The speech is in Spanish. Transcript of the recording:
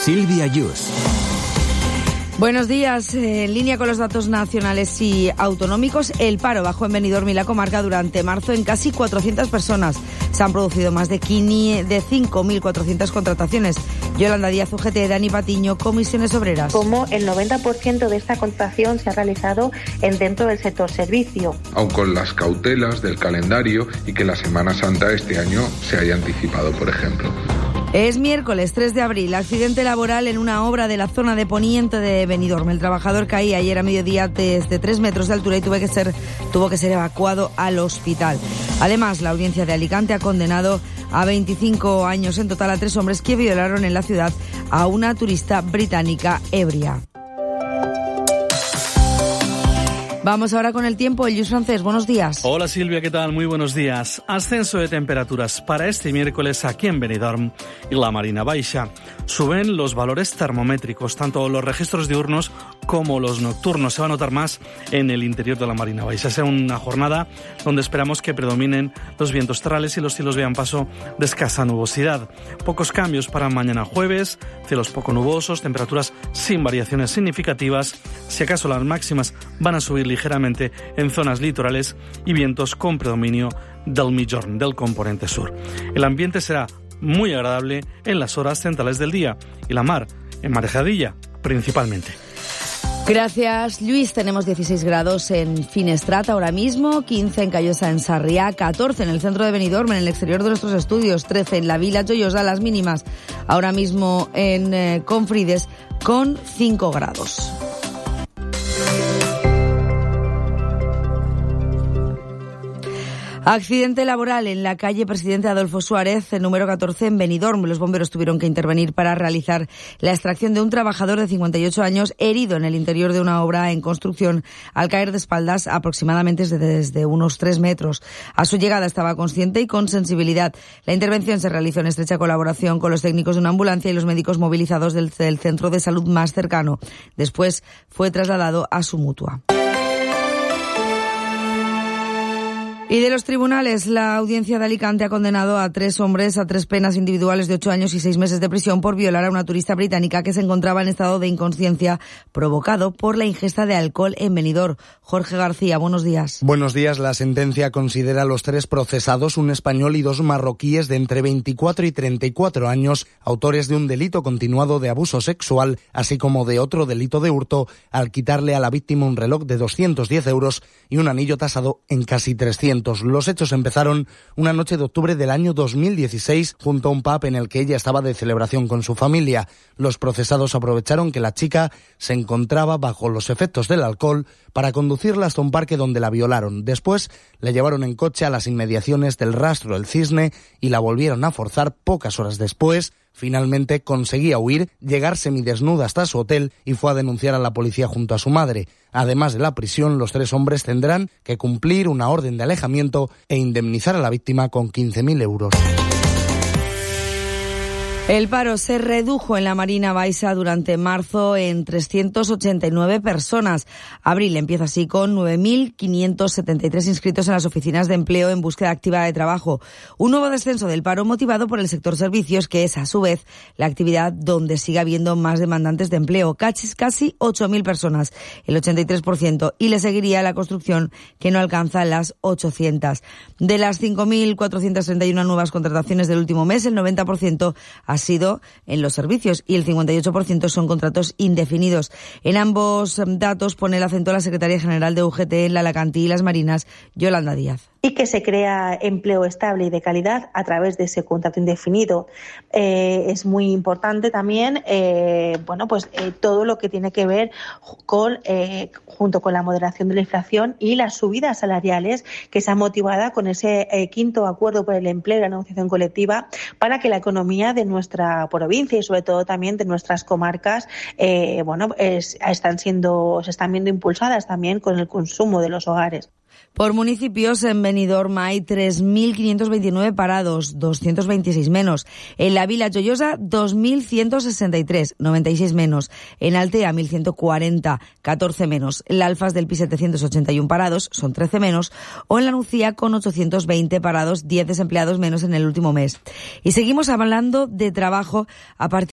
Sílvia Yus. Buenos días. En línea con los datos nacionales y autonómicos, el paro bajó en Benidorm y la comarca durante marzo en casi 400 personas. Se han producido más de 5.400 contrataciones. Yolanda Díaz, UGT, Dani Patiño, Comisiones Obreras. Como el 90% de esta contratación se ha realizado dentro del sector servicio. Aun con las cautelas del calendario y que la Semana Santa este año se haya anticipado, por ejemplo. Es miércoles 3 de abril, accidente laboral en una obra de la zona de poniente de Benidorm. El trabajador caía ayer a mediodía desde 3 metros de altura y tuvo que ser evacuado al hospital. Además, la audiencia de Alicante ha condenado a 25 años en total a 3 hombres que violaron en la ciudad a una turista británica ebria. Vamos ahora con el tiempo. El Lluís Francés, buenos días. Hola Silvia, ¿qué tal? Muy buenos días. Ascenso de temperaturas para este miércoles aquí en Benidorm y la Marina Baixa. Suben los valores termométricos, tanto los registros diurnos como los nocturnos. Se va a notar más en el interior de la Marina Baixa. Será una jornada donde esperamos que predominen los vientos terrales y los cielos vean paso de escasa nubosidad. Pocos cambios para mañana jueves, cielos poco nubosos, temperaturas sin variaciones significativas. Si acaso las máximas van a subir ligeramente en zonas litorales y vientos con predominio del migjorn, del componente sur. El ambiente será muy agradable en las horas centrales del día y la mar en marejadilla principalmente. Gracias, Luis. Tenemos 16 grados en Finestrat ahora mismo, 15 en Callosa, en Sarriá, 14 en el centro de Benidorm, en el exterior de nuestros estudios, 13 en la Vila Joiosa, las mínimas ahora mismo en Confrides con 5 grados. Accidente laboral en la calle Presidente Adolfo Suárez, número 14 en Benidorm. Los bomberos tuvieron que intervenir para realizar la extracción de un trabajador de 58 años herido en el interior de una obra en construcción al caer de espaldas aproximadamente desde unos 3 metros. A su llegada estaba consciente y con sensibilidad. La intervención se realizó en estrecha colaboración con los técnicos de una ambulancia y los médicos movilizados del centro de salud más cercano. Después fue trasladado a su mutua. Y de los tribunales, la audiencia de Alicante ha condenado a 3 hombres a 3 penas individuales de 8 años y 6 meses de prisión por violar a una turista británica que se encontraba en estado de inconsciencia provocado por la ingesta de alcohol en Benidorm. Jorge García, buenos días. Buenos días. La sentencia considera a los 3 procesados, un español y 2 marroquíes de entre 24 y 34 años, autores de un delito continuado de abuso sexual, así como de otro delito de hurto, al quitarle a la víctima un reloj de 210 euros y un anillo tasado en casi 300. Los hechos empezaron una noche de octubre del año 2016 junto a un pub en el que ella estaba de celebración con su familia. Los procesados aprovecharon que la chica se encontraba bajo los efectos del alcohol para conducirla hasta un parque donde la violaron. Después la llevaron en coche a las inmediaciones del Rastro del Cisne y la volvieron a forzar pocas horas después. Finalmente conseguía huir, llegar semidesnuda hasta su hotel y fue a denunciar a la policía junto a su madre. Además de la prisión, los 3 hombres tendrán que cumplir una orden de alejamiento e indemnizar a la víctima con 15.000 euros. El paro se redujo en la Marina Baixa durante marzo en 389 personas. Abril empieza así con 9.573 inscritos en las oficinas de empleo en búsqueda activa de trabajo. Un nuevo descenso del paro motivado por el sector servicios, que es a su vez la actividad donde sigue habiendo más demandantes de empleo, casi 8.000 personas, el 83%, y le seguiría la construcción, que no alcanza las 800. De las 5.431 nuevas contrataciones del último mes, el 90% ha sido en los servicios y el 58% son contratos indefinidos. En ambos datos pone el acento la secretaria general de UGT en la Alacantí y las Marinas, Yolanda Díaz. Y que se crea empleo estable y de calidad a través de ese contrato indefinido. Es muy importante también, todo lo que tiene que ver junto con la moderación de la inflación y las subidas salariales que se han motivado con ese quinto acuerdo por el empleo y la negociación colectiva para que la economía de nuestra provincia y sobre todo también de nuestras comarcas se están viendo impulsadas también con el consumo de los hogares. Por municipios, en Benidorm hay 3.529 parados, 226 menos. En la Vila Joiosa, 2.163, 96 menos. En Altea, 1.140, 14 menos. En la Alfas del Pi, 781 parados, son 13 menos. O en la Nucía, con 820 parados, 10 desempleados menos en el último mes. Y seguimos hablando de trabajo a partir